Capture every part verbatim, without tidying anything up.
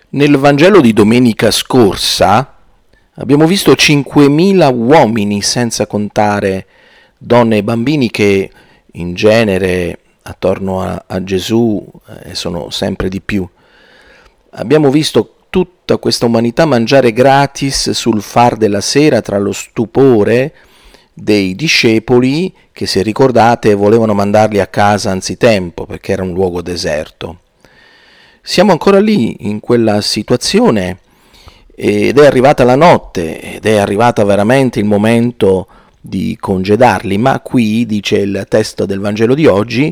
Nel Vangelo di domenica scorsa abbiamo visto cinquemila uomini, senza contare donne e bambini, che in genere attorno a, a Gesù eh, sono sempre di più. Abbiamo visto tutta questa umanità mangiare gratis sul far della sera, tra lo stupore dei discepoli che, se ricordate, volevano mandarli a casa anzitempo perché era un luogo deserto. Siamo ancora lì, in quella situazione, ed è arrivata la notte, ed è arrivata veramente il momento di congedarli, ma qui, dice il testo del Vangelo di oggi,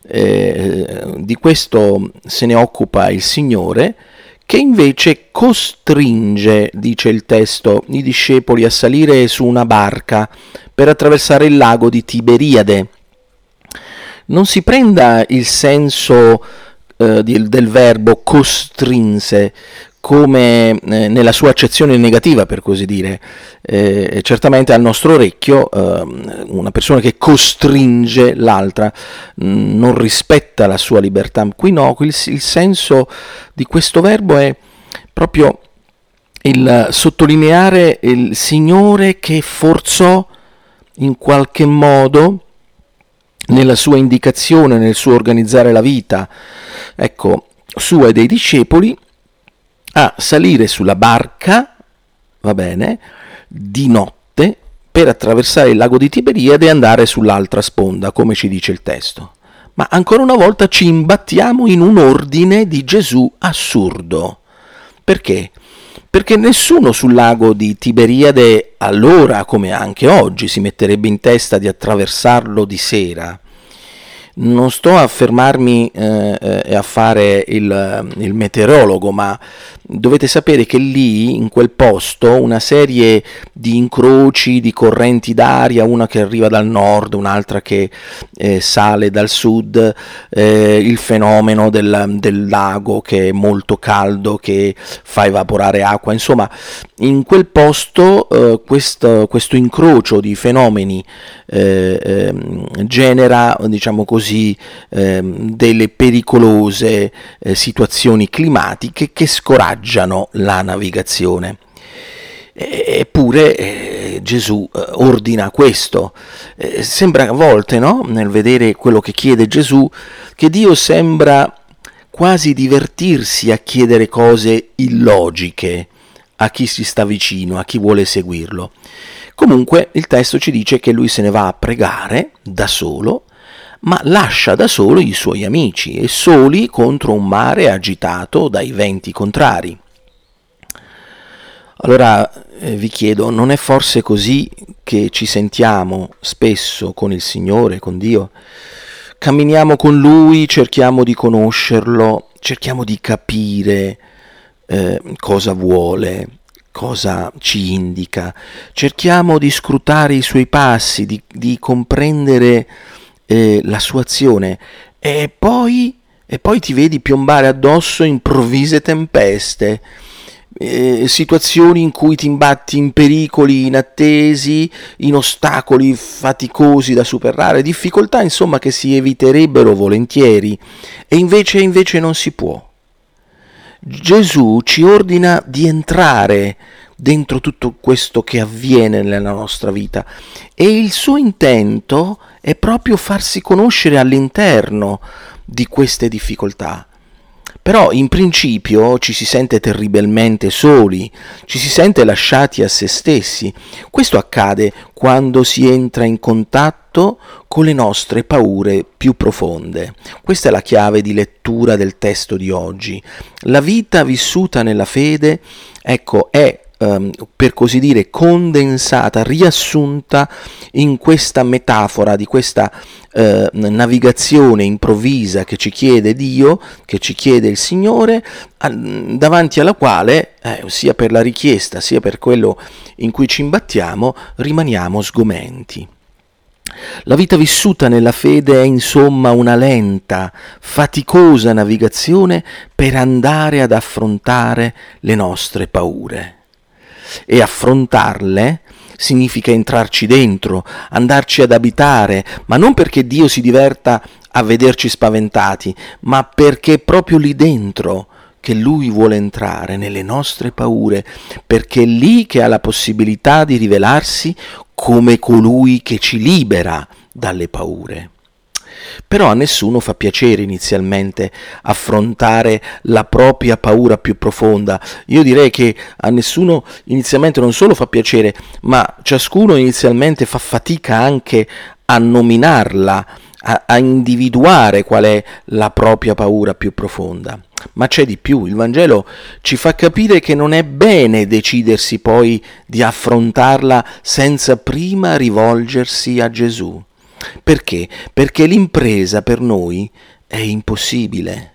eh, di questo se ne occupa il Signore, che invece costringe, dice il testo, i discepoli a salire su una barca per attraversare il lago di Tiberiade. Non si prenda il senso eh, del, del verbo costrinse come eh, nella sua accezione negativa, per così dire. Eh, certamente al nostro orecchio eh, una persona che costringe l'altra mh, non rispetta la sua libertà. Qui no, qui il, il senso di questo verbo è proprio il sottolineare il Signore che forzò in qualche modo, nella sua indicazione, nel suo organizzare la vita, ecco, sua e dei discepoli, a salire sulla barca, va bene, di notte, per attraversare il lago di Tiberiade e andare sull'altra sponda, come ci dice il testo. Ma ancora una volta ci imbattiamo in un ordine di Gesù assurdo. Perché? Perché nessuno sul lago di Tiberiade allora, come anche oggi, si metterebbe in testa di attraversarlo di sera. Non sto a fermarmi eh, e a fare il, il meteorologo, ma dovete sapere che lì, in quel posto, una serie di incroci, di correnti d'aria, una che arriva dal nord, un'altra che eh, sale dal sud, eh, il fenomeno del, del lago che è molto caldo, che fa evaporare acqua, insomma, in quel posto eh, questo, questo incrocio di fenomeni eh, eh, genera, diciamo così, eh, delle pericolose eh, situazioni climatiche che scoraggiano la navigazione. Eppure eh, Gesù eh, ordina questo. Eh, sembra a volte, no, nel vedere quello che chiede Gesù, che Dio sembra quasi divertirsi a chiedere cose illogiche a chi si sta vicino, a chi vuole seguirlo. Comunque il testo ci dice che lui se ne va a pregare da solo, ma lascia da solo i suoi amici, e soli contro un mare agitato dai venti contrari. Allora eh, vi chiedo, non è forse così che ci sentiamo spesso con il Signore, con Dio? Camminiamo con Lui, cerchiamo di conoscerlo, cerchiamo di capire eh, cosa vuole, cosa ci indica, cerchiamo di scrutare i Suoi passi, di, di comprendere eh, la Sua azione, e poi, e poi ti vedi piombare addosso improvvise tempeste, Eh, situazioni in cui ti imbatti in pericoli inattesi, in ostacoli faticosi da superare, difficoltà insomma che si eviterebbero volentieri, e invece invece non si può. Gesù ci ordina di entrare dentro tutto questo che avviene nella nostra vita, e il suo intento è proprio farsi conoscere all'interno di queste difficoltà. Però in principio ci si sente terribilmente soli, ci si sente lasciati a se stessi. Questo accade quando si entra in contatto con le nostre paure più profonde. Questa è la chiave di lettura del testo di oggi. La vita vissuta nella fede, ecco, è Um, per così dire condensata, riassunta in questa metafora di questa uh, navigazione improvvisa che ci chiede Dio, che ci chiede il Signore, uh, davanti alla quale, eh, sia per la richiesta sia per quello in cui ci imbattiamo, rimaniamo sgomenti. La vita vissuta nella fede è insomma una lenta, faticosa navigazione per andare ad affrontare le nostre paure. E affrontarle significa entrarci dentro, andarci ad abitare, ma non perché Dio si diverta a vederci spaventati, ma perché è proprio lì dentro che che Lui vuole entrare nelle nostre paure, perché è lì che ha la possibilità di rivelarsi come colui che ci libera dalle paure. Però a nessuno fa piacere inizialmente affrontare la propria paura più profonda. Io direi che a nessuno inizialmente non solo fa piacere, ma ciascuno inizialmente fa fatica anche a nominarla, a, a individuare qual è la propria paura più profonda. Ma c'è di più, il Vangelo ci fa capire che non è bene decidersi poi di affrontarla senza prima rivolgersi a Gesù. Perché? Perché l'impresa per noi è impossibile.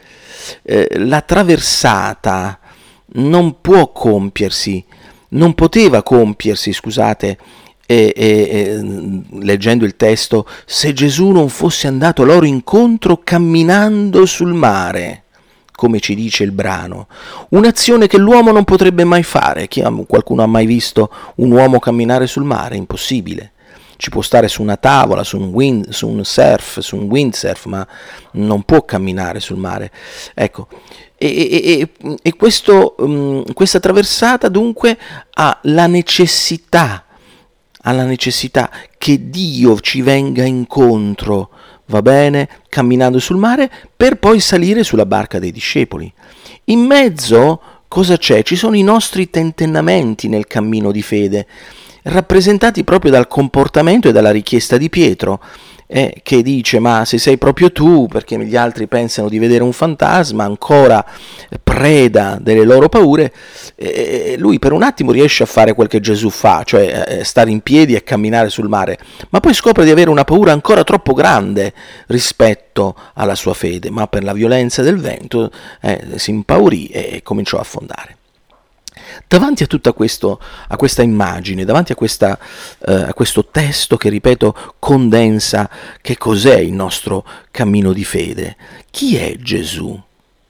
Eh, la traversata non può compiersi, non poteva compiersi, scusate, eh, eh, leggendo il testo, se Gesù non fosse andato loro incontro camminando sul mare, come ci dice il brano. Un'azione che l'uomo non potrebbe mai fare. Chi ha, qualcuno ha mai visto un uomo camminare sul mare? Impossibile. Ci può stare su una tavola, su un, wind, su un surf, su un windsurf, ma non può camminare sul mare. Ecco, e, e, e, e questo, um, questa traversata dunque ha la necessità, ha la necessità che Dio ci venga incontro, va bene, camminando sul mare, per poi salire sulla barca dei discepoli. In mezzo cosa c'è? Ci sono i nostri tentennamenti nel cammino di fede, rappresentati proprio dal comportamento e dalla richiesta di Pietro, eh, che dice: ma se sei proprio tu, perché gli altri pensano di vedere un fantasma, ancora preda delle loro paure, eh, lui per un attimo riesce a fare quel che Gesù fa, cioè eh, stare in piedi e camminare sul mare, ma poi scopre di avere una paura ancora troppo grande rispetto alla sua fede, ma per la violenza del vento eh, si impaurì e cominciò a affondare. Davanti a tutta questo, a questa immagine, davanti a, questa, eh, a questo testo che, ripeto, condensa che cos'è il nostro cammino di fede, chi è Gesù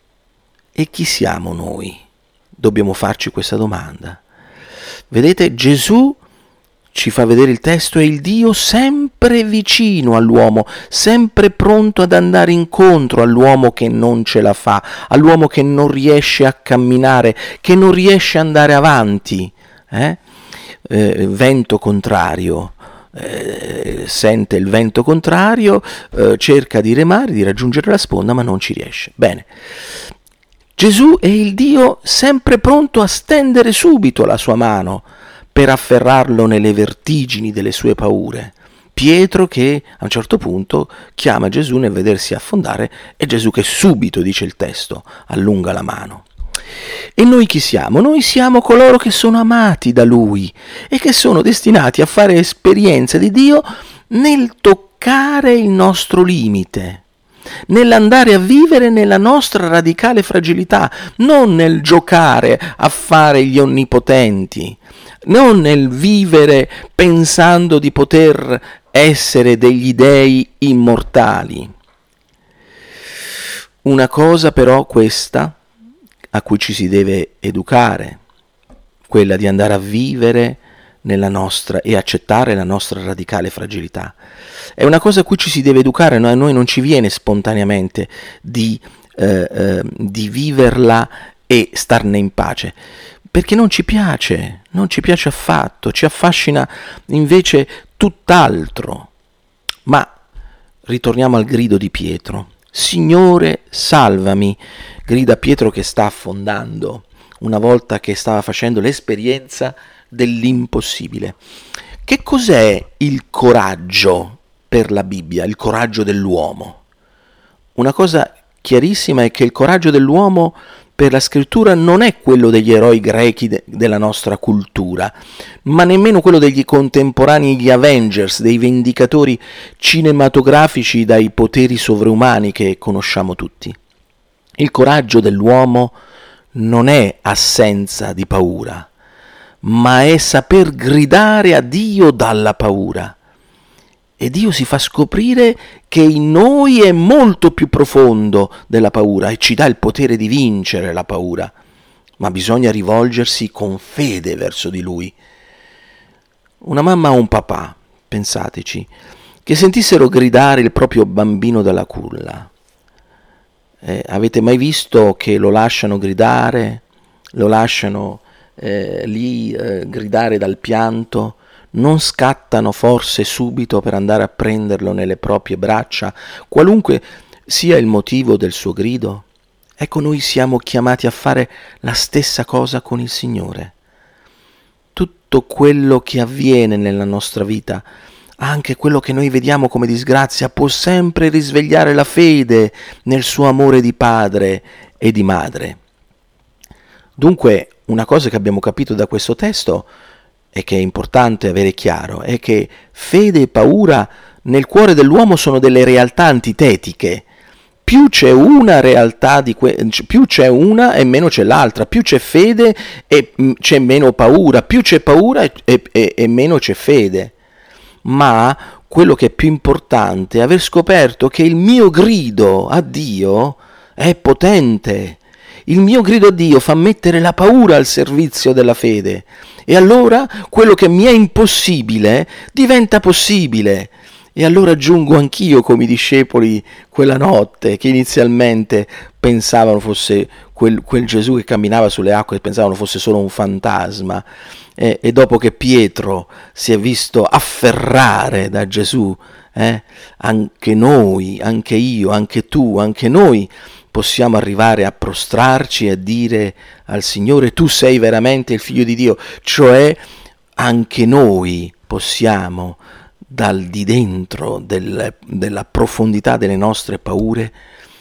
e chi siamo noi? Dobbiamo farci questa domanda. Vedete, Gesù, ci fa vedere il testo, è il Dio sempre vicino all'uomo, sempre pronto ad andare incontro all'uomo che non ce la fa, all'uomo che non riesce a camminare, che non riesce ad andare avanti. Eh? Eh, vento contrario, eh, sente il vento contrario, eh, cerca di remare, di raggiungere la sponda, ma non ci riesce. Bene. Gesù è il Dio sempre pronto a stendere subito la sua mano per afferrarlo nelle vertigini delle sue paure. Pietro che a un certo punto chiama Gesù nel vedersi affondare, e Gesù che subito, dice il testo, allunga la mano. E noi chi siamo? Noi siamo coloro che sono amati da Lui e che sono destinati a fare esperienza di Dio nel toccare il nostro limite, nell'andare a vivere nella nostra radicale fragilità, non nel giocare a fare gli onnipotenti, non nel vivere pensando di poter essere degli dei immortali. Una cosa però questa a cui ci si deve educare, quella di andare a vivere nella nostra e accettare la nostra radicale fragilità. È una cosa a cui ci si deve educare, no? A noi non ci viene spontaneamente di, eh, eh, di viverla e starne in pace, perché non ci piace, non ci piace affatto, ci affascina invece tutt'altro. Ma ritorniamo al grido di Pietro. Signore, salvami, grida Pietro che sta affondando, una volta che stava facendo l'esperienza dell'impossibile. Che cos'è il coraggio per la Bibbia, il coraggio dell'uomo? Una cosa chiarissima è che il coraggio dell'uomo per la scrittura non è quello degli eroi grechi de- della nostra cultura, ma nemmeno quello degli contemporanei, gli Avengers, dei vendicatori cinematografici dai poteri sovraumani che conosciamo tutti. Il coraggio dell'uomo non è assenza di paura, ma è saper gridare a Dio dalla paura. E Dio si fa scoprire che in noi è molto più profondo della paura e ci dà il potere di vincere la paura. Ma bisogna rivolgersi con fede verso di Lui. Una mamma o un papà, pensateci, che sentissero gridare il proprio bambino dalla culla. Eh, avete mai visto che lo lasciano gridare, lo lasciano eh, lì eh, gridare dal pianto? Non scattano forse subito per andare a prenderlo nelle proprie braccia, qualunque sia il motivo del suo grido? Ecco, noi siamo chiamati a fare la stessa cosa con il Signore. Tutto quello che avviene nella nostra vita, anche quello che noi vediamo come disgrazia, può sempre risvegliare la fede nel suo amore di padre e di madre. Dunque, una cosa che abbiamo capito da questo testo e che è importante avere chiaro è che fede e paura nel cuore dell'uomo sono delle realtà antitetiche. Più c'è una realtà, di que- più c'è una e meno c'è l'altra, più c'è fede e mh, c'è meno paura, più c'è paura e, e, e meno c'è fede. Ma quello che è più importante è aver scoperto che il mio grido a Dio è potente. Il mio grido a Dio fa mettere la paura al servizio della fede. E allora quello che mi è impossibile diventa possibile. E allora giungo anch'io come i discepoli quella notte che inizialmente pensavano fosse quel, quel Gesù che camminava sulle acque, pensavano fosse solo un fantasma. E, e dopo che Pietro si è visto afferrare da Gesù, eh, anche noi, anche io, anche tu, anche noi possiamo arrivare a prostrarci e a dire al Signore: tu sei veramente il Figlio di Dio. Cioè anche noi possiamo dal di dentro del, della profondità delle nostre paure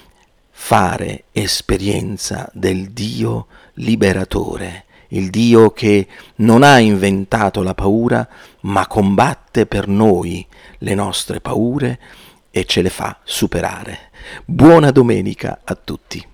fare esperienza del Dio liberatore, il Dio che non ha inventato la paura, ma combatte per noi le nostre paure e ce le fa superare. Buona domenica a tutti.